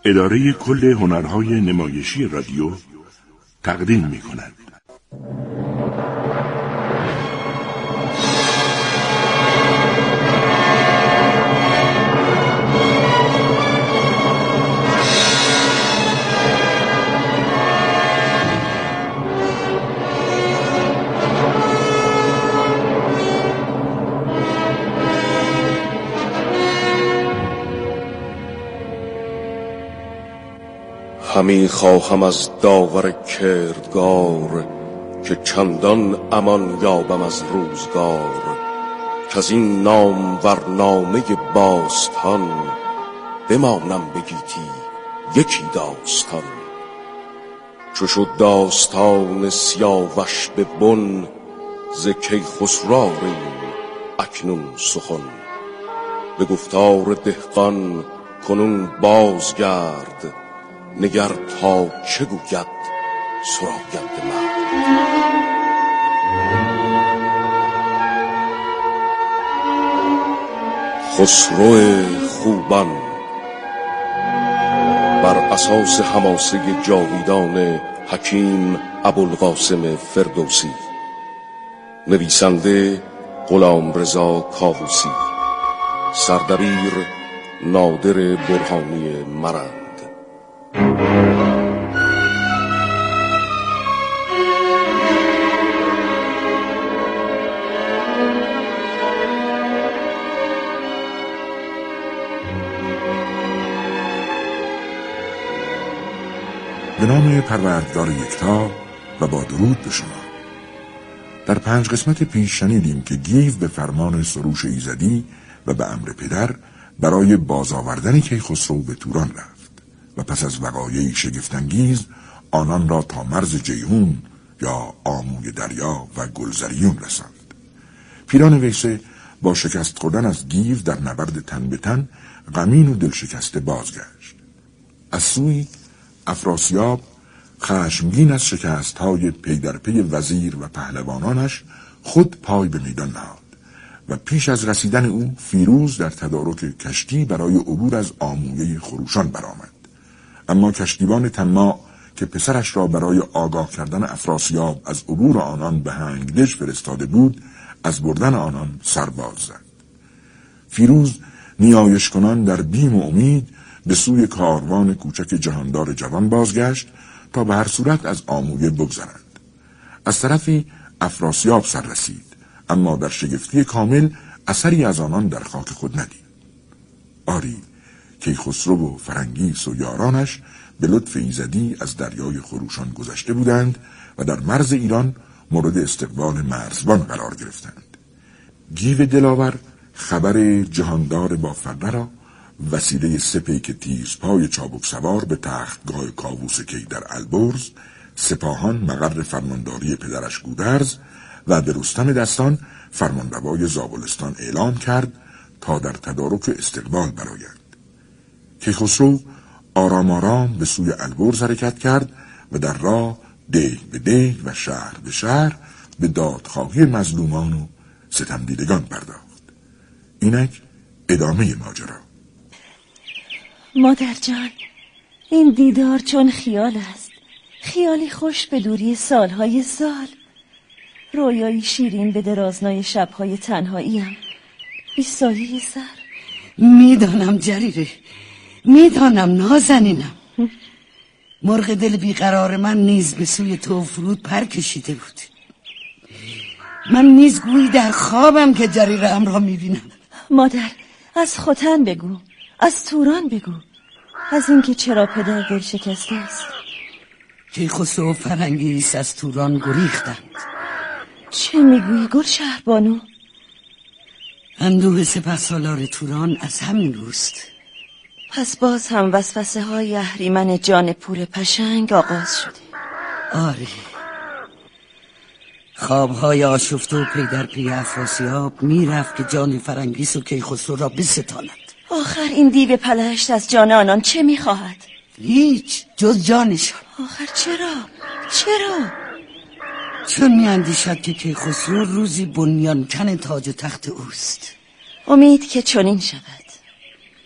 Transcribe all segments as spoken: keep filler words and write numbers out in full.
اداره کل هنرهای نمایشی رادیو تقدیم می کند. همی خواهم از داور کردگار که چندان امان یابم از روزگار، که از این نام ورنامه باستان بمانم بگیتی یکی داستان. چو شد داستان سیاوش به بن، ز کیخسرویم اکنون سخن. به گفتار دهقان کنون بازگرد، نگر تا چه گوید سراینده مرد. خسرو خوبان بر اساس حماسه جاویدان حکیم ابوالقاسم فردوسی، نویسنده غلامرضا کاووسی، سردبیر نادر برهانی مرند. به نام پروردگار یکتا و با درود به شما. در پنج قسمت پیش شنیدیم که گیو به فرمان سروش ایزدی و به امر پدر برای بازآوردن کیخسرو به توران رفت و پس از وقایعی شگفت‌انگیز آنان را تا مرز جیهون یا آموی دریا و گلزریون رساند. پیران ویسه با شکست خوردن از گیو در نبرد تن به تن غمین و دلشکسته بازگشت. از سوی افراسیاب خشمگین از شکست‌های پی در پی وزیر و پهلوانانش خود پای به میدان نهاد و پیش از رسیدن او فیروز در تدارک کشتی برای عبور از آمویه خروشان برآمد. اما کشتیبان طماع که پسرش را برای آگاه کردن افراسیاب از عبور آنان به هنگدش فرستاده بود، از بردن آنان سرباز زد. فیروز نیایش کنان در بیم و امید به سوی کاروان کوچک جهاندار جوان بازگشت تا به هر صورت از آمویه بگذرند. از طرفی افراسیاب سر رسید، اما در شگفتی کامل اثری از آنان در خاک خود ندید. آری، کیخسرو و فرنگیس و یارانش به لطف ایزدی از دریای خروشان گذشته بودند و در مرز ایران مورد استقبال مرزبان قرار گرفتند. گیو دلاور خبر جهاندار با فره را وسیله سپیک تیز پای چابک سوار به تختگاه کاووس کی در البرز، سپاهان مقر فرمانداری پدرش گودرز و به رستم دستان فرمانروای زابلستان اعلام کرد تا در تدارک استقبال برآید. کیخسرو آرام آرام به سوی البرز حرکت کرد و در راه دیه به دیه و شهر به شهر به دادخواهی مظلومان و ستمدیدگان پرداخت. اینک ادامه ماجرا. مادر جان، این دیدار چون خیال است، خیالی خوش به دوری سالهای سال، رویایی شیرین به درازنای شبهای تنهاییم، بی سایه سر. میدانم جریره، میدانم نازنینم. مرغ دل بیقرار من نیز به سوی تو فرود پر کشیده بود. من نیز گویی در خوابم که جریره ام را میبینم. مادر، از ختن بگو، از توران بگو، از اینکه چرا پدر دل شکسته است. کیخسرو و فرنگیس از توران گریختند. چه میگویی گل شهربانو؟ اندوه سپهسالار توران از همین روست. پس باز هم وسوسه های اهریمن جان پور پشنگ آغاز شده. آره، خوابهای آشفته و پی در پی افراسیاب میرفت که جان فرنگیس و کیخسرو را بستاند. آخر این دیو پلشت از جان آنان چه میخواهد؟ هیچ جز جانشان. آخر چرا؟ چرا؟ چون میاندیشد که کیخسرو روزی بنیان کن تاج و تخت اوست. امید که چنین شود.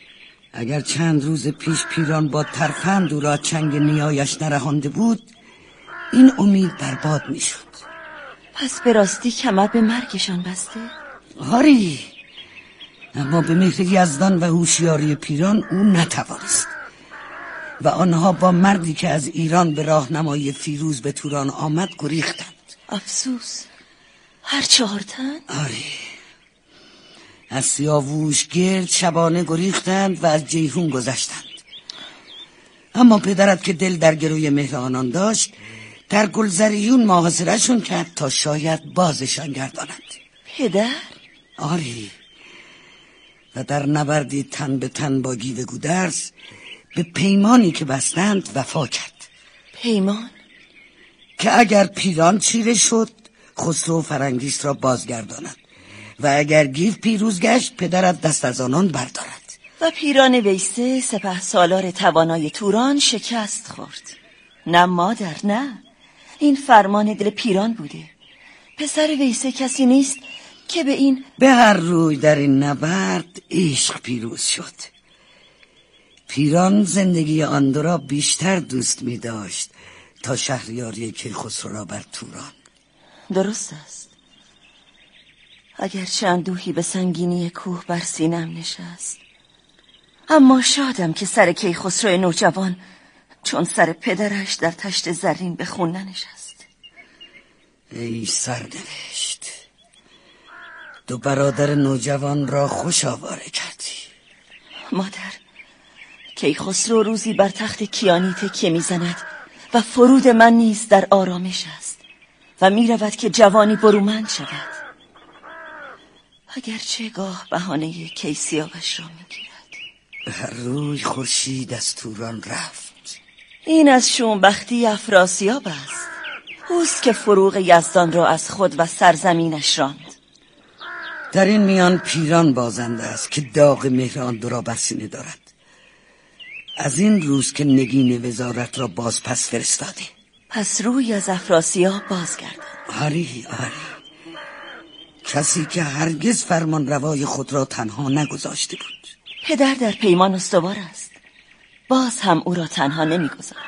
اگر چند روز پیش پیران با ترفند او را چنگ نیایش نرهانده بود، این امید برباد می شد. پس به راستی کمر به مرگشان بسته؟ آری، اما به مهر یزدان و هوشیاری پیران او نتوانست و آنها با مردی که از ایران به راهنمایی فیروز به توران آمد گریختند. افسوس، هر چهار تن؟ آری، از سیاووش گرد شبانه گریختند و از جیهون گذشتند. اما پدرت که دل در گروی مهر آنان داشت، در گلزریون محاصره‌شون کرد تا شاید بازشان گرداند. پدر؟ آری، و در نبردی تن به تن با گیو گودرز به پیمانی که بستند وفا کرد. پیمان؟ که اگر پیران چیره شد خسرو فرنگیس را بازگرداند و اگر گیو پیروز گشت پدرت دست از آنان بردارد. و پیران ویسه سپه سالار توانای توران شکست خورد. نه مادر، نه، این فرمان دل پیران بوده. پسر ویسه کسی نیست که به این به هر روی در این نبرد عشق پیروز شد. پیران زندگی آن دو را بیشتر دوست می داشت تا شهریاری کیخسرو را بر توران. درست است. اگرچه اندوهی به سنگینی کوه بر سینم نشست، اما شادم که سر کیخسرو نوجوان چون سر پدرش در تشت زرین به خون ننشست. ای سرنوشت، دو برادر نوجوان را خوش آواره کردی. مادر، کیخسرو روزی بر تخت کیانی تکیه میزند و فرود من نیز در آرامش است و میرود که جوانی برومند شود. اگرچه گاه بهانه کیسیابش را میگیرد. به هر روی خورشید از توران رفت. این از شومبختی افراسیاب است. اوست که فروغ یزدان را از خود و سرزمینش راند. در این میان پیران بازنده است که داغ مهر آن دو را بر سینه دارد. از این روز که نگین وزارت را باز پس فرستاده. پس روی از افراسیاب بازگردان. آری آری، کسی که هرگز فرمان روای خود را تنها نگذاشته بود. پدر در پیمان استوار است، باز هم او را تنها نمیگذارد.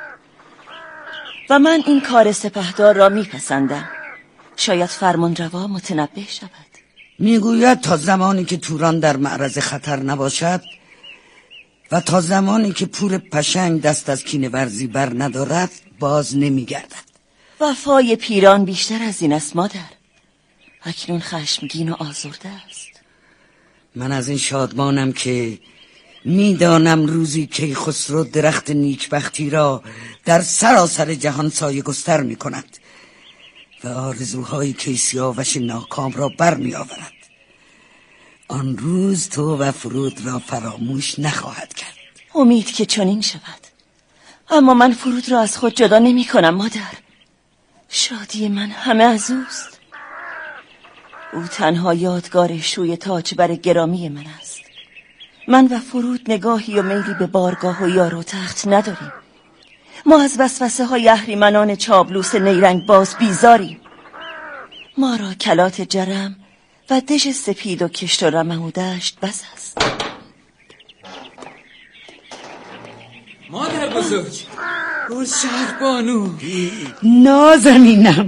و من این کار سپهدار را میپسندم. شاید فرمان روا متنبه شود. میگوید تا زمانی که توران در معرض خطر نباشد و تا زمانی که پور پشنگ دست از کینه ورزی بر ندارد باز نمیگردد. وفای پیران بیشتر از این است مادر. اکنون خشمگین و آزرده است. من از این شادمانم که میدانم روزی کیخسرو درخت نیکبختی را در سراسر جهان سایه گستر می کند و آرزوهای کیسیاوش ناکام را بر می آورد. آن روز تو و فرود را فراموش نخواهد کرد. امید که چنین شود، اما من فرود را از خود جدا نمی کنم مادر. شادی من همه از اوست. او تنها یادگار شوی تاج بر گرامی من است. من و فرود نگاهی و میلی به بارگاه و یار و تخت نداریم. ما از وسوسه های اهریمنان چابلوس نیرنگ باز بیزاریم. ما را کلات جرم و دژ سپید و کشت و رمه و دشت بس است. مادر بزرگ، گل شهر بانو، نازنینم.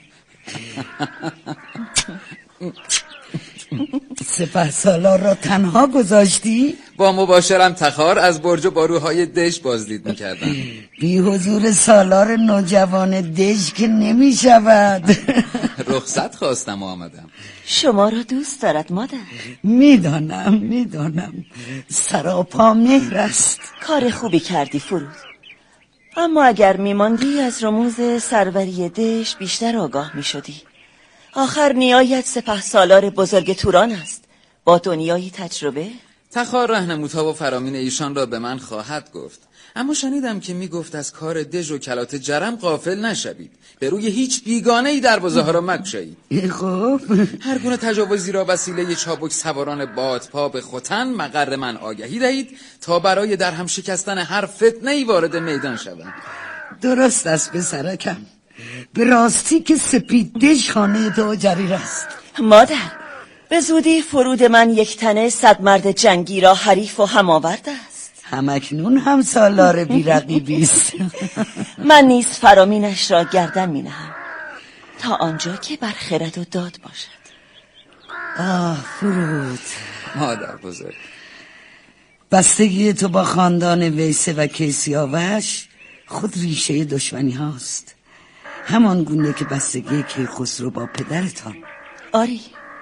سپه سالار را تنها گذاشتی؟ با مباشرم تخار از برج و باروهای دژ بازدید میکردم. بی حضور سالار نوجوان دژ که نمی شود. رخصت خواستم و آمدم. شما را دوست دارد مادر. میدانم میدانم، سراپا مهر است. کار خوبی کردی فرود، اما اگر میماندی از رموز سروری دژ بیشتر آگاه میشدی. آخر نیایت سپه سالار بزرگ توران است، با دنیایی تجربه. تخار رهنمودها و فرامین ایشان را به من خواهد گفت، اما شنیدم که میگفت از کار دژ و کلات جرم غافل نشوید، به روی هیچ بیگانه ای دروازه ها را مگشایید. خب هر گونه تجاوزی را وسیله چابک سواران بادپا به ختن مقر من آگهی دهید تا برای در هم شکستن هر فتنه ای وارد میدان شوند. درست است پسرکم، به راستی که سپید دژ خانه تو جریر است. مادر، به زودی فرود من یک تنه صد مرد جنگی را حریف و هماورد است. همکنون هم سالار بی‌رقیبی است. من نیز فرامینش را گردن می نهم تا آنجا که بر خرد و داد باشد. آه فرود، مادر بزرگ، بستگی تو با خاندان ویسه و کیسیاوش خود ریشه دشمنی هاست، همان گونه که بستگی کیخسرو با پدرتان. آری.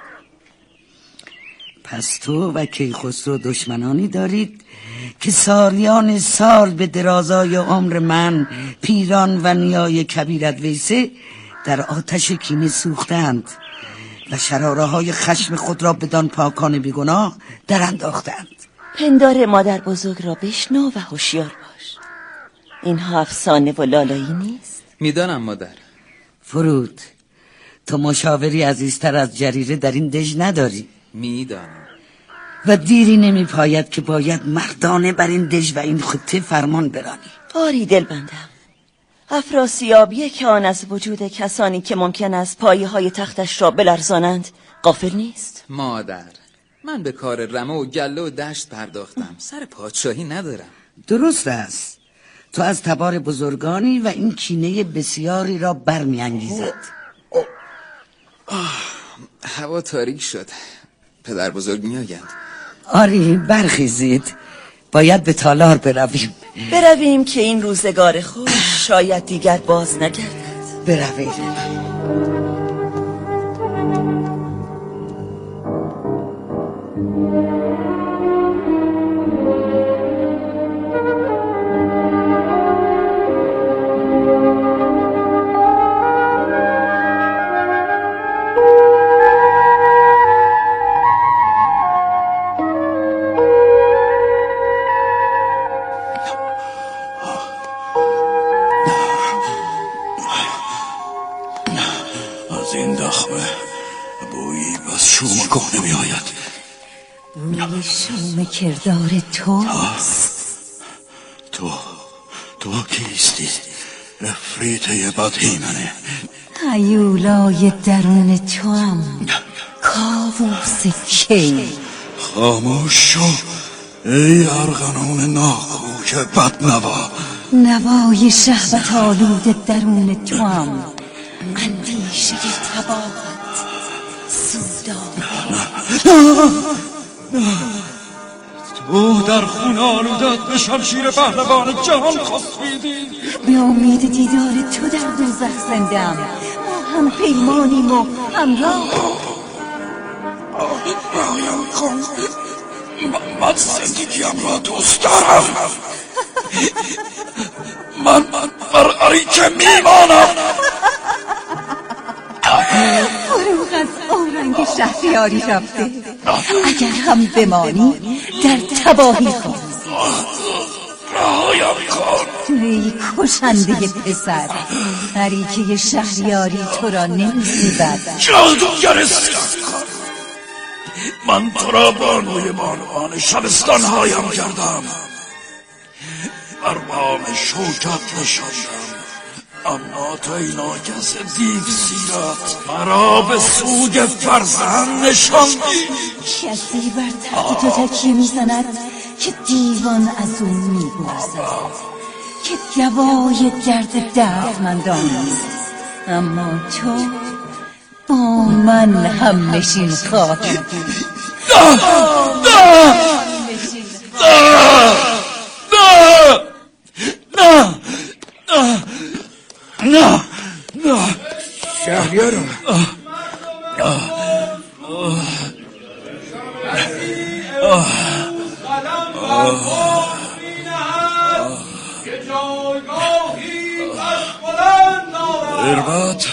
پس تو و کیخسرو دشمنانی دارید که سالیان سال به درازای عمر من، پیران و نیای کبیرت ویسه در آتش کینه سوختند و شراره های خشم خود را بدان پاکان بیگناه در انداختند. پندار مادر بزرگ را بشنو و هوشیار باش. اینها افسانه و لالایی نیست. میدانم مادر. فرود، تو مشاوری عزیزتر از جریره در این دژ نداری. میدانم و دیری نمی پاید که باید مردانه بر این دژ و این خطه فرمان برانی. آری دل بندم. افراسیابی که آن از وجود کسانی که ممکن است پایه های تختش را بلرزانند غافل نیست. مادر، من به کار رمه و گله و دشت پرداختم، سر پادشاهی ندارم. درست است، تو از تبار بزرگانی و این کینه بسیاری را برمی انگیزد. هوا تاریک شد، پدر بزرگ می آیند. آری برخیزید، باید به تالار برویم. برویم که این روزگار خوش شاید دیگر باز نگردد. برویم. شوم کردار توست. تو تو کیستی؟ افریته بدهیمنه. هیولای درون توام، کاووس کی. خاموش شو ای ارغنون ناکوک بدنوا. نوای شهوت آلود درون توام، اندیشه تباهت سودابه. تو در خون آلودت به شمشیر پهلوان جهان خسبیدی. به امید دیدار تو در دوزخ زندم، ما هم پیمانیم و همراه. من زندگیم را دوست دارم. من بر عریکه میمانم. فروغ از اورنگ شهریاری رفته، اگر هم بمانی در تباهی خواهی. رهایم کن ای کشنده پسر، عریکه شهریاری تو را نمی‌سیبد. جادوگر سیاه، من تو را بانوی بانوان شبستانهایم کردم، بر بام شوکت نشاندم، اما تو ای ناکس دیو سیرت مرا به سوگ فرزند نشاندی. کسی بر تخت تو تکیه میزند که دیوان از اون میگذرد، که دوای درد دردمندان است، اما تو با من هم نشین خواهی. نه نه نه نه نه نه شهریارم، اربط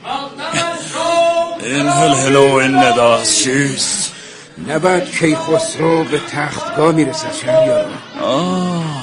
این هلهلو این نداست چیست؟ نباید کیخسرو به تختگاه میرسد شهریارم. آه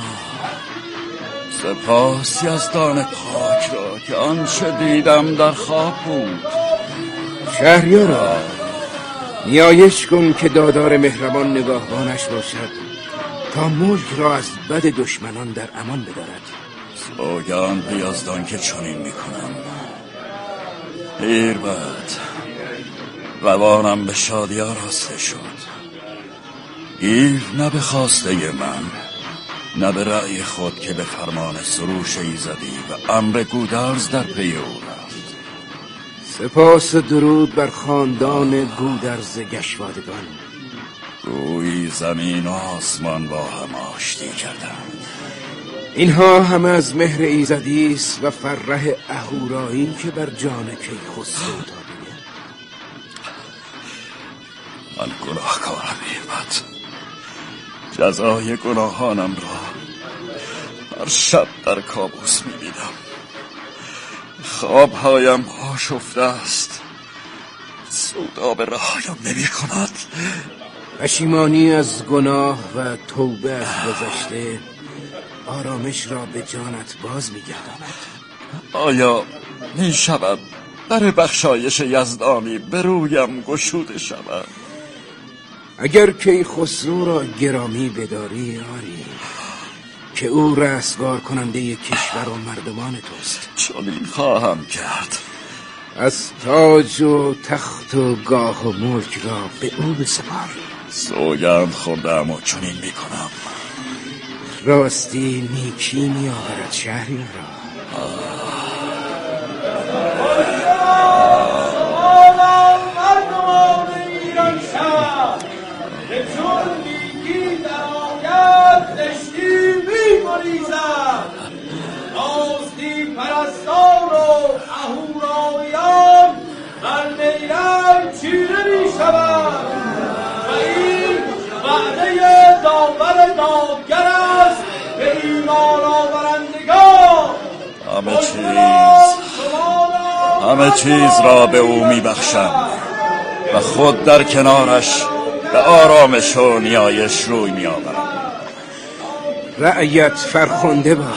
سپاس یزدان پاک را که آنچه دیدم در خواب بود. شهریارا، نیایش کن که دادار مهربان نگاهبانش باشد تا ملک را از بد دشمنان در امان بدارد. سوگند به یزدان که چنین میکنم. ایربد روانم به شادی آراسته شد. گیو نه به خواسته من، نه به رأی خود که به فرمان سروش ایزدی و امر گودرز در پی او رفت. سپاس و درود بر خاندان گودرز گشوادگان. گویی زمین و آسمان با هم آشتی کردند. اینها همه از مهر ایزدی است و فرح اهورایی که بر جان کیخسرو داده. من گناهکارم ایمت، جزای گناهانم را هر شب در کابوس می‌بینم. خوابهایم آشفته است، سودا به رهایم نمی کند. پشیمانی از گناه و توبه از گذشته آرامش را به جانت باز می‌گرداند. آیا می شود در بخشایش یزدانی به رویم گشوده شود؟ اگر کیخسرو را گرامی بداری آری که او رستگار کننده کشور و مردمان توست. چنین خواهم کرد. از تاج و تخت و گاه و ملک را به او بسپار. سوگند خوردم و چنین می کنم. راستی نیکی می آورد شهری را. راستی پرستان و اهورایان بر نیرنگ چیره می شود و این وعده داور دادگر است به ایمان آورندگان. همه چیز همه چیز را به او می بخشم و خود در کنارش به آرامش و نیایش روی می آورم. رعیت فرخنده باد.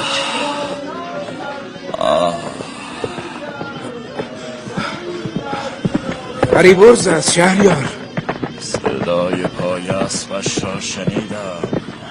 فریبرز از شهریار. صدای پای اسبش را شنیدم.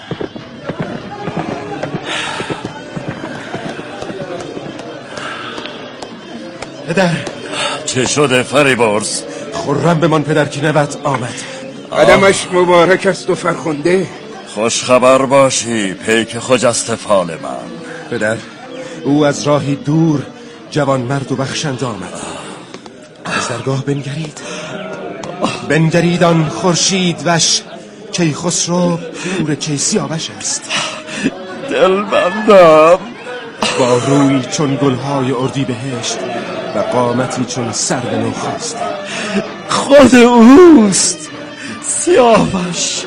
پدر، چه شده فریبرز؟ خرم بمان پدر که نوت آمد. قدمش مبارک است و فرخنده. خوش خبر باشی پیک خجسته فال من. پدر، او از راهی دور جوان مرد و بخشنده آمد. از درگاه بنگرید بنگرید آن خورشید وش کیخسرو پور کیسیاوش است. دل بندم. با روی چون گلهای اردی بهشت و قامتی چون سرو نوخاست. خود اوست سیاوش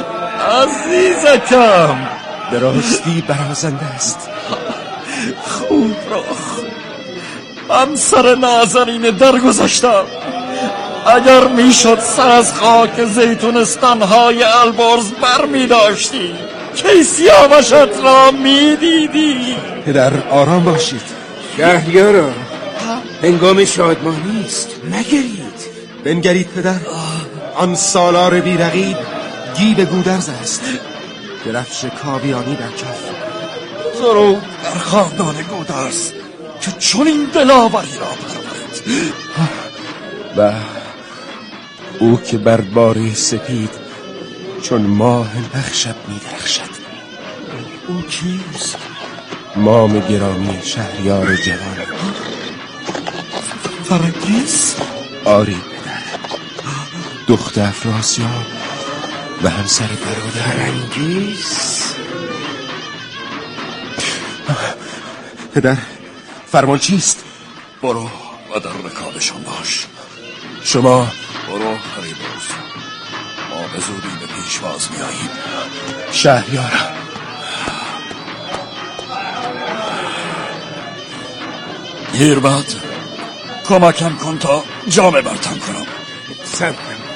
عزیزکم. به راستی برازنده است. خوب رخ من سر نازنین درگذشتم. اگر میشد سر از خاک زیتونستانهای البرز بر می داشتی که سیاوشت را می دیدی. پدر آرام باشید. شهریارا هنگام شادمانی است، نگرید. بنگرید پدر، آن سالار بیرقیب گیو گودرز است. درفش کاویانی در کف. درود در خاندان گودرز که چون این دلاوری را پرورد. و او که بر باری سپید چون ماه نخشب می درخشد. او کیست؟ مام گرامی شهریار جوان. فرنگیس؟ آری پدر، دخت افراسیاب و همسر برادر. فرنگیس؟ پدر فرمان چیست؟ برو و در رکابشان باش. شما برو فریبرز، ما به زودی به پیشواز میاییم. شهریارم. هیربد کمکم کن تا جامه برتن کنم. سب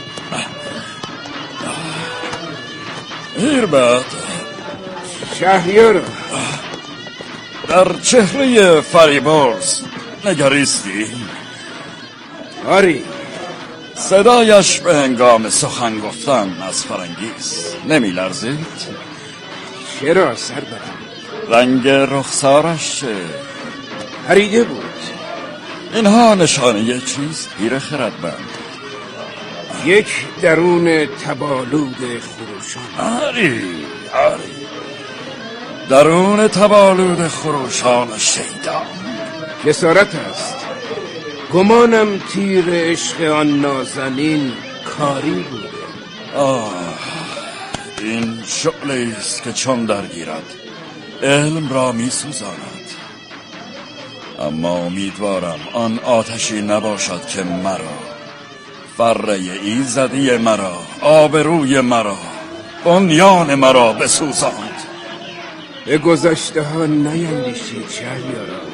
هیربد. شهریارم. در چهره فریبرز نگریستی؟ آری. صدایش به هنگام سخن گفتن از فرنگیس نمی لرزید؟ چرا سر برم؟ رنگ رخسارش چه؟ پریده بود. اینها نشانه چیست پیر خردمند؟ یک درون تبالود خروشان. آری آری درون تبالود خروشان شیدا. جسارت است. گمانم تیر عشق آن نازنین کاری بوده. آه این شعله است که چون درگیرد علم را می سوزاند. اما امیدوارم آن آتشی نباشد که مرا، فره ایزدی مرا، آبروی مرا، بنیان مرا بسوزاند. به گذشته ها نیندیشید شهریارا.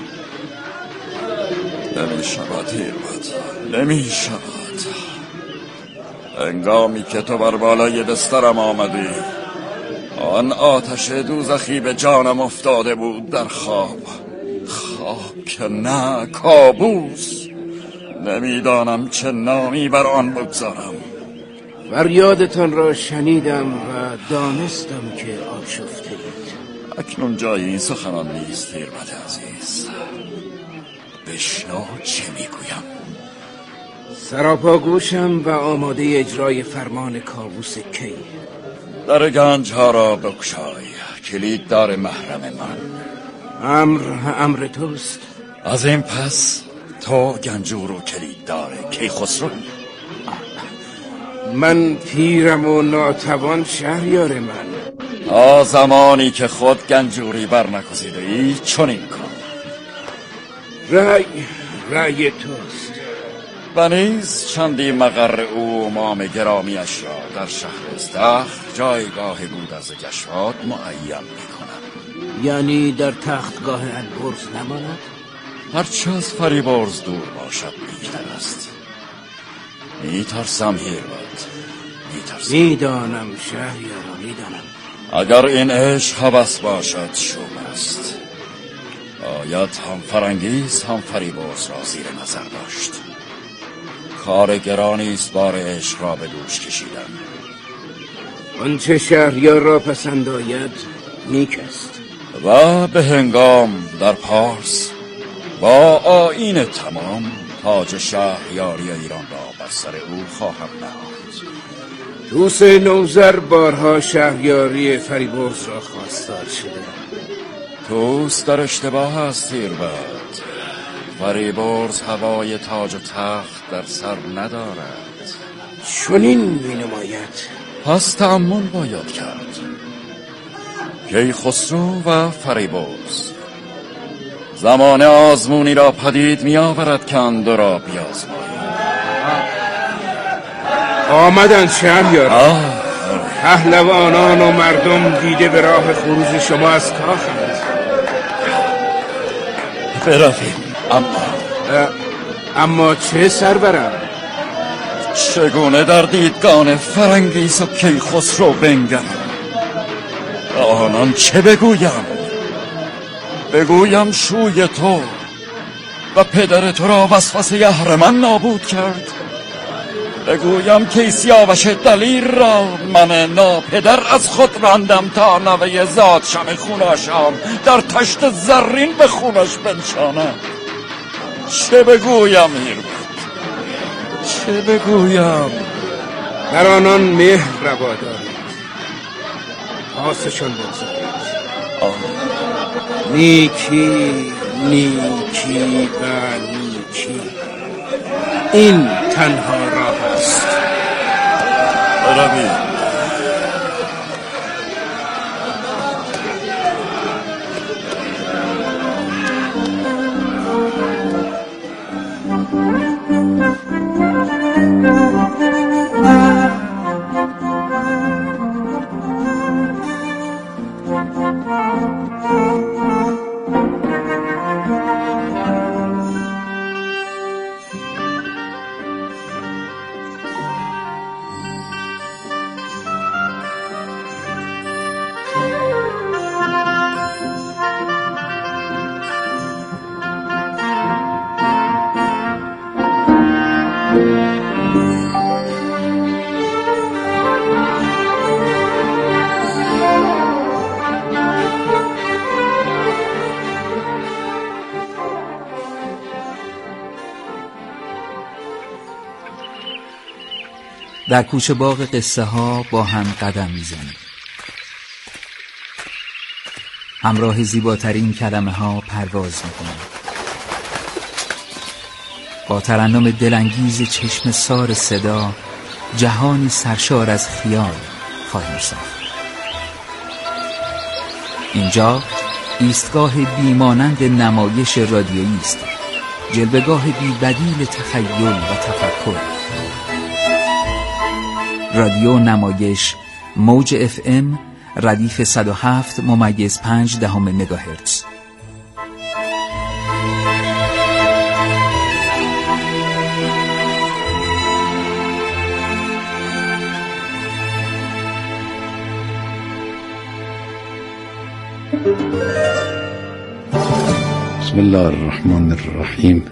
نمی شود هیرمت، نمی شود. هنگامی که تو بر بالای بسترم آمدی آن آتش دوزخی به جانم افتاده بود در خواب. خواب که نه، کابوس. نمیدانم چه نامی بر آن بگذارم. فریادتان را شنیدم و دانستم که آشفته اید. اکنون جای این سخنان نیست هیرمت عزیز. بشنو چه میگویم. سراپا گوشم و آماده اجرای فرمان کابوس کی. در گنج ها را بکشای، کلید دار محرم من. امر امر توست. از این پس تو گنجور و کلید داره کیخسرو. من پیرم و ناتوان شهریار من. تا زمانی که خود گنجوری بر نگزیده ای چنین کن. رأی رأی توست. و نیز چندی مقر او امام گرامیش را در شهر استخر جایگاه بود از گشواد معین میکنم. یعنی در تختگاه البرز نماند؟ هرچه از فریبرز دور باشد نیکتر است. میترسم هیرمت، میترسم. میدانم شهریارا، میدانم. اگر این عشق هوس باشد شوم است. باید هم فرنگیز هم فریبرز را زیر نظر داشت. کار گرانی است بار عشق را به دوش کشیدن. آنچه شهریار را پسند آید نیک است. و به هنگام در پارس با آیین تمام تاج شهریاری ایران را بر سر او خواهم نهاد. توس نوذر بارها شهریاری فریبرز را خواستار شده. توس در اشتباه است هیرمت. فریبرز هوای تاج و تخت در سر ندارد. چنین می نماید. پس تأمل باید کرد. کیخسرو و فریبرز زمان آزمونی را پدید می آورد که آن دو را بیازمایید. آمدن شهریار. پهلوانان و مردم دیده به راه خروج شما از کاخند. برویم. اما اما چه سرورم؟ چگونه در دیدگان فرنگیس و کیخسرو بنگرم؟ آنان چه بگویم؟ بگویم شوی تو و پدر تو را وسوسه اهرمن نابود کرد؟ بگویم که سیاوش دلیر را من ناپدر از خود راندم تا نوه زادشم خوناشام در تشت زرین به خونش بنشانم؟ چه بگویم هیرمت؟ چه بگویم؟ در آنان مهر روا دارید. پاسشان بگذارید. نیکی نیکی و نیکی، این تنها راه است. برویم. در کوچه باغ قصه ها با هم قدم میزنیم. همراه زیباترین کلمه ها پرواز میکنیم. با ترنم دلانگیز چشم سار صدا جهانی سرشار از خیال خواهیم ساخت. اینجا ایستگاه بیمانند نمایش رادیویی است، جلوه‌گاه بی بدیل تخیل و تفکر. رادیو نمایش موج اف ام ردیف صد و هفت ممیز پنج دهم مگاهرتز. بسم الله الرحمن الرحیم.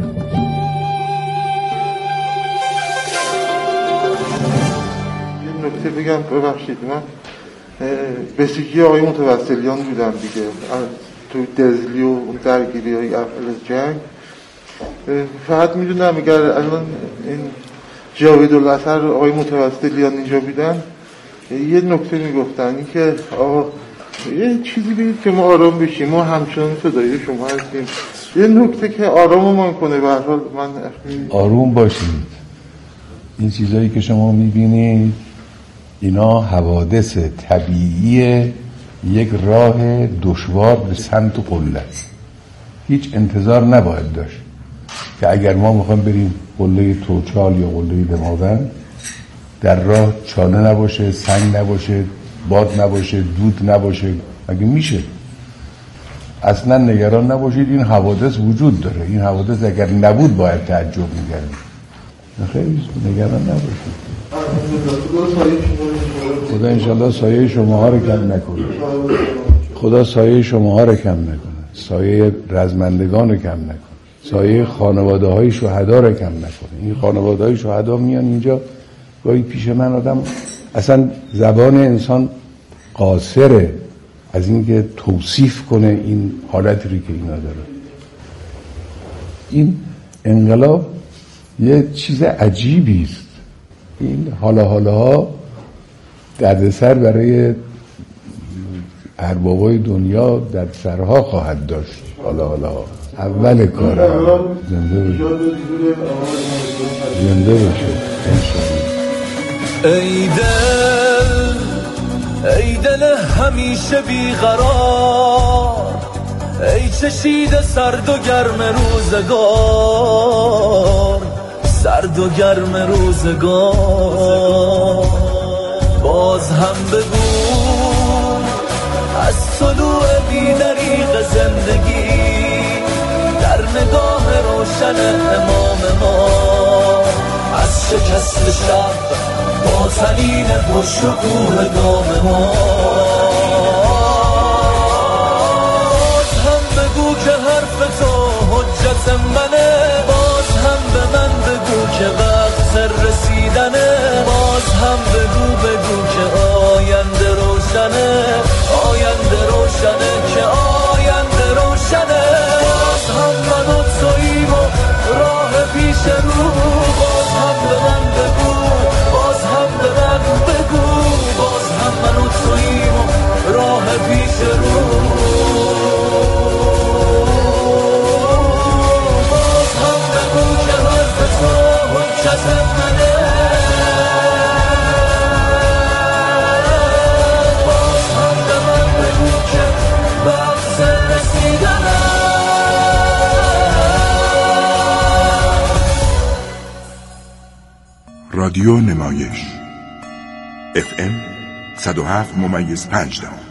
یه نکته بگم، ببخشید، من بسیجی آقای متوسلیان بودم دیگه، تو دزلی و اون درگیری های اول جنگ. فقط میدونم اگر الان این جاوید الاثر آقای متوسلیان اینجا بودن یه نکته میگفتن، این که آقا یه چیزی بگید که ما آرام بشیم، ما همچنان صدای شما هستیم، یه نکته که آراممان کنه. به هر حال من آروم باشید. این چیزایی که شما میبینید اینا حوادث طبیعی یک راه دشوار به سمت قله است. هیچ انتظار نباید داشت که اگر ما میخوایم بریم قله توچال یا قله دماوند در راه چاله نباشه، سنگ نباشه، باد نباشه، دود نباشه. اگه میشه اصلا نگران نباشید، این حوادث وجود داره. این حوادث اگر نبود باید تعجب می‌کردیم. خیلی نگران نباشید. خدا انشالله سایه شماها رو کم نکنه. خدا سایه شماها رو کم نکنه. سایه رزمندگان رو کم نکنه. سایه خانواده های شهدا رو کم نکنه. این خانواده های شهدا میان اینجا، گاهی پیش من آدم اصلا زبان انسان قاصره از اینکه توصیف کنه این حالتی که اینا داره. این انقلاب یه چیز عجیبی است. این حالا حالا ها دردسر برای اربابای دنیا در سرها خواهد داشت. حالا حالا ها اول کاره. زنده باشه، زنده باشه انشاءالله. ای دل ای دل همیشه بیقرار، ای چشیده سرد و گرم روزگار، سرد و گرم روزگار. باز هم بگو از طلوع بی‌دریغ زندگی در نگاه روشن امام ما، از شکست شب با تنین پرشکوه گام ما. باز هم بگو که حرف تو حجت منه، باز هم به من بگو که وقت رسیدنه، باز هم بگو بگو که آینده روشنه، آینده روشنه، که آینده روشنه. باز هم من و توییم و راه پیش رو، باز هم به من بگو، باز هم به من بگو، باز هم من و توییم و راه پیش رو. باز هم بگو که حرف تو حجت منه، باز هم به من بگو که وقت رسیدنه. رادیو نمایش اف ام صد و هفت ممیز پنج دهم